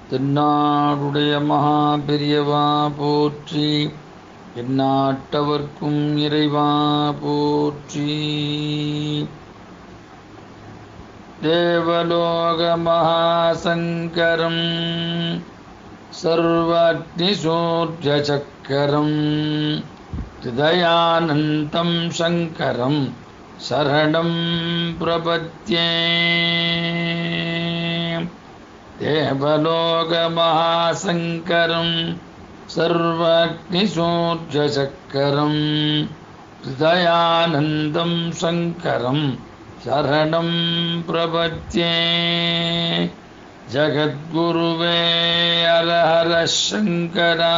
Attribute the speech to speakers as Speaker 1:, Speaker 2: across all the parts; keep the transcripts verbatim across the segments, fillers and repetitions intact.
Speaker 1: தென்னாடுடைய மகாபெரியவா போற்றி, எந்நாட்டவர்க்கும் இறைவா போற்றி. தேவலோக மகாசங்கரம் சர்வாக்னிசூர்ய சக்கரம் ஹிருதயானந்தம் சங்கரம் சரணம் பிரபத்யே. தேவலோக மகாசங்கரம் சர்வாக்னிசூர்ய சக்கரம் ஹிருதயானந்தம் சங்கரம் சரணம் பிரபத்யே. ஜகத்குருவே ஹர சங்கரா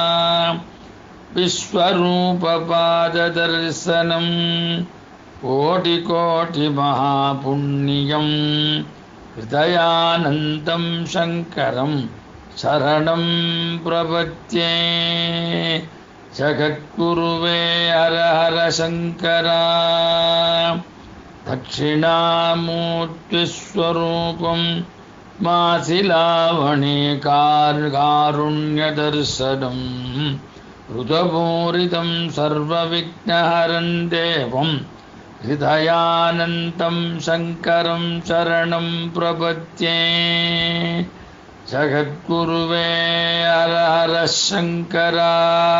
Speaker 1: விஸ்வரூபபாததர்சனம் கோடி கோடி மகாபுண்ணியம் ஹிருதயானந்தம் சங்கரம் சரணம் பிரபத்யே. ஜகத்குருவே ஹர ஹர சங்கரா தட்சிணாமூர்த்திஸ்வரூபம் மாசிலாவணி காருண்யதர்சனம் ருதபூரிதம் சர்வவிக்னஹரம் தேவம் ஹிருதயானந்தம் சங்கரம் சரணம் பிரபத்யே. ஜகத்குருவே ஹர ஹர சங்கரா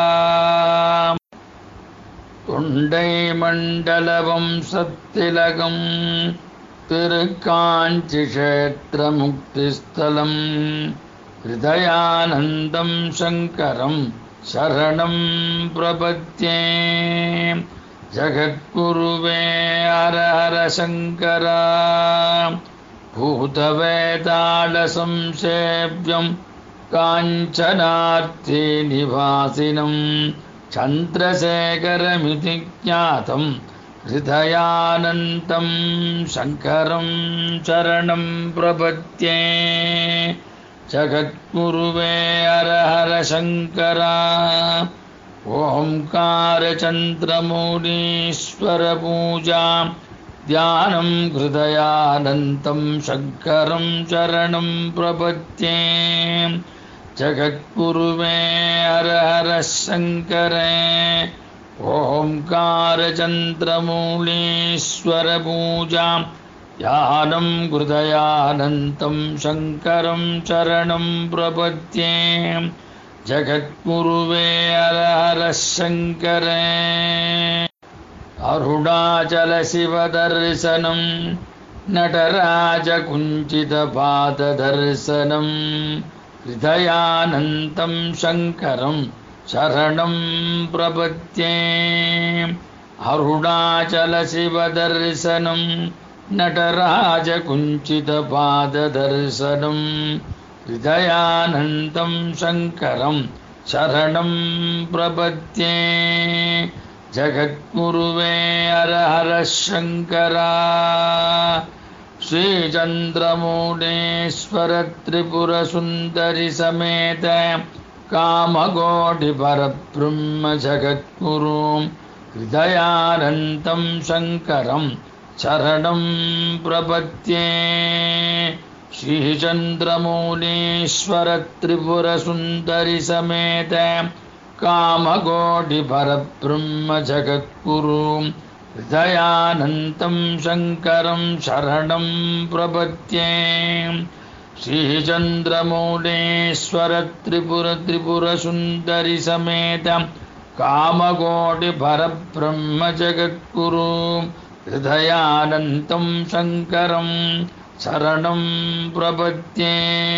Speaker 1: தொண்டை மண்டலவம் சத்திலகம் திருக்காஞ்சி க்ஷேத்திர முக்திஸ்தலம் ஹிருதயானந்தம் சங்கரம் சரணம் பிரபத்யே. ஜகத்குருவே ஹர ஹர சங்கரா பூதவேதாள சம்சேவ்யம் காஞ்சனார்த்தி நிவாசினம் சந்திரசேகரமிதி ஞாதம் ஹிருதயானந்தம் சங்கரம் சரணம் பிரபத்யே. ஜகத்குருவே ஹர ஹர சங்கரா ஓம்கார சந்திரமௌலீஸ்வர பூஜா தியானம் ஹிருதயானந்தம் சங்கரம் சரணம் பிரபத்யே. ஜகத்குருவே ஹர ஹர சங்கரே ஓம்கார சந்திரமௌலீஸ்வர பூஜா தியானம் ஹிருதயானந்தம் சங்கரம் சரணம் பிரபத்யே. ஜகத்குருவே ஹர ஹர சங்கரே அருணாச்சல சிவதர்சனம் நடராஜ குஞ்சித பாத தர்சனம் ஹிருதயானந்தம் சங்கரம் சரணம் பிரபத்யே. அருணாச்சல சிவதர்சனம் நடராஜ குஞ்சித பாத தர்சனம் ஹிருதயானந்தம் சங்கரம் சரணம் பிரபத்யே. ஜகத்குருவே ஹர ஹர சங்கரா ஸ்ரீசந்திரமௌலீஸ்வர திரிபுர சுந்தரி சமேத காமகோடி பரபிரம்ம ஜகத்குரு ஹிருதயானந்தம் சங்கரம் சரணம் பிரபத்யே. ஸ்ரீசந்திரமௌலீஸ்வர திரிபுர சுந்தரி சமேத காமகோடி பரபிரம்ம ஜகத்குரு ஹிருதயானந்தம் சங்கரம் சரணம் பிரபத்யே. ஸ்ரீசந்திரமௌலீஸ்வர திரிபுர திரிபுர சுந்தரி சமேத காமகோடி பரபிரம்ம ஜகத்குரு ஹிருதயானந்தம் சங்கரம் சரணம் பிரபத்யே.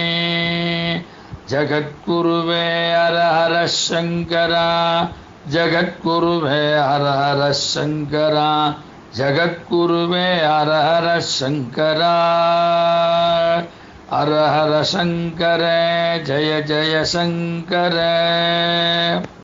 Speaker 1: ஜகத்குருவே ஹர ஹர சங்கரா ஜகத்குருவே ஹர ஹர சங்கரா ஜகத்குருவே ஹர ஹர சங்கரா. ஹர ஹர சங்கர ஜய ஜய சங்கர.